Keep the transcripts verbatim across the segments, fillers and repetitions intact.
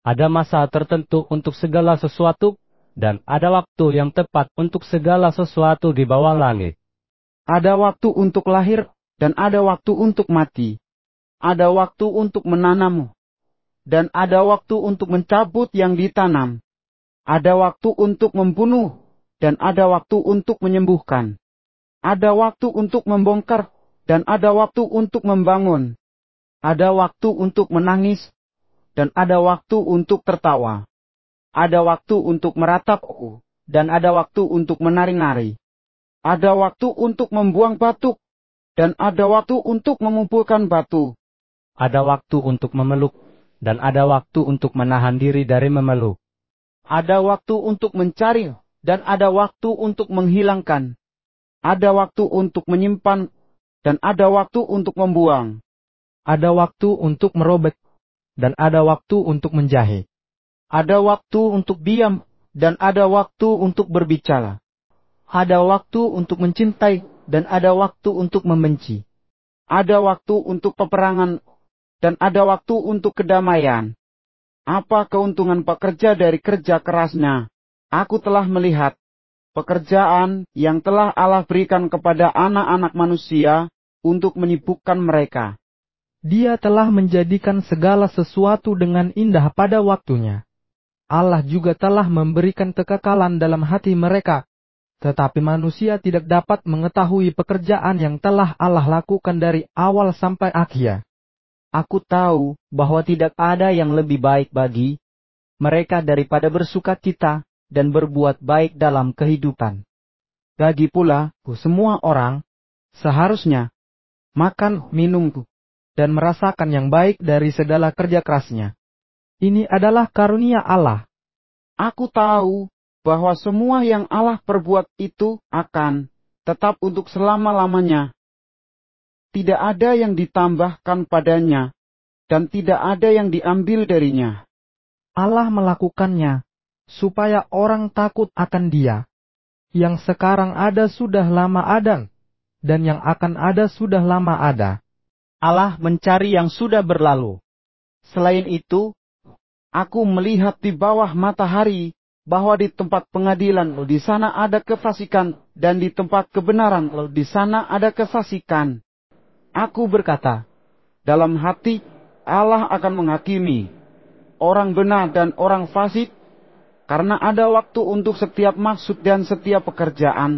Ada masa tertentu untuk segala sesuatu, dan ada waktu yang tepat untuk segala sesuatu di bawah langit. Ada waktu untuk lahir, dan ada waktu untuk mati. Ada waktu untuk menanam, dan ada waktu untuk mencabut yang ditanam. Ada waktu untuk membunuh, dan ada waktu untuk menyembuhkan. Ada waktu untuk membongkar, dan ada waktu untuk membangun. Ada waktu untuk menangis, dan ada waktu untuk tertawa. Ada waktu untuk meratap, dan ada waktu untuk menari-nari. Ada waktu untuk membuang batu, dan ada waktu untuk mengumpulkan batu. Ada waktu untuk memeluk, dan ada waktu untuk menahan diri dari memeluk. Ada waktu untuk mencari, dan ada waktu untuk menghilangkan. Ada waktu untuk menyimpan, dan ada waktu untuk membuang. Ada waktu untuk merobek, dan ada waktu untuk menjahit. Ada waktu untuk diam, dan ada waktu untuk berbicara. Ada waktu untuk mencintai, dan ada waktu untuk membenci. Ada waktu untuk peperangan, dan ada waktu untuk kedamaian. Apa keuntungan pekerja dari kerja kerasnya? Aku telah melihat pekerjaan yang telah Allah berikan kepada anak-anak manusia untuk menyibukkan mereka. Dia telah menjadikan segala sesuatu dengan indah pada waktunya. Allah juga telah memberikan kekekalan dalam hati mereka, tetapi manusia tidak dapat mengetahui pekerjaan yang telah Allah lakukan dari awal sampai akhir. Aku tahu bahwa tidak ada yang lebih baik bagi mereka daripada bersuka cita dan berbuat baik dalam kehidupan. Lagi pula, semua orang seharusnya makan, minum, dan merasakan yang baik dari segala kerja kerasnya. Ini adalah karunia Allah. Aku tahu bahwa semua yang Allah perbuat itu akan tetap untuk selama-lamanya. Tidak ada yang ditambahkan padanya, dan tidak ada yang diambil darinya. Allah melakukannya, supaya orang takut akan Dia. Yang sekarang ada sudah lama ada, dan yang akan ada sudah lama ada. Allah mencari yang sudah berlalu. Selain itu, aku melihat di bawah matahari, bahwa di tempat pengadilan di sana ada kefasikan, dan di tempat kebenaran di sana ada kefasikan. Aku berkata, dalam hati Allah akan menghakimi orang benar dan orang fasik, karena ada waktu untuk setiap maksud dan setiap pekerjaan.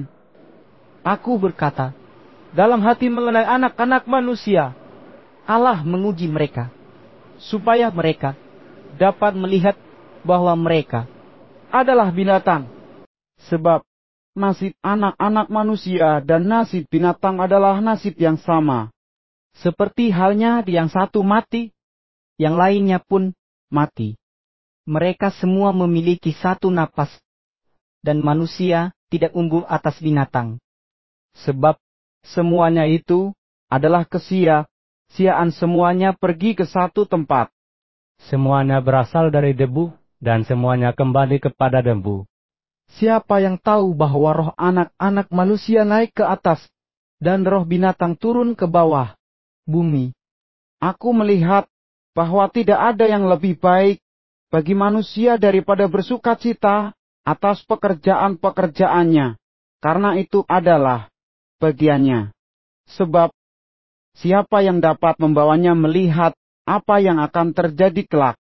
Aku berkata, dalam hati mengenai anak-anak manusia, Allah menguji mereka, supaya mereka dapat melihat bahwa mereka adalah binatang. Sebab nasib anak-anak manusia dan nasib binatang adalah nasib yang sama. Seperti halnya yang satu mati, yang lainnya pun mati. Mereka semua memiliki satu napas, dan manusia tidak unggul atas binatang. Sebab semuanya itu adalah kesia-siaan, semuanya pergi ke satu tempat. Semuanya berasal dari debu, dan semuanya kembali kepada debu. Siapa yang tahu bahwa roh anak-anak manusia naik ke atas, dan roh binatang turun ke bawah bumi? Aku melihat bahwa tidak ada yang lebih baik bagi manusia daripada bersuka cita atas pekerjaan-pekerjaannya, karena itu adalah bagiannya. Sebab siapa yang dapat membawanya melihat apa yang akan terjadi kelak?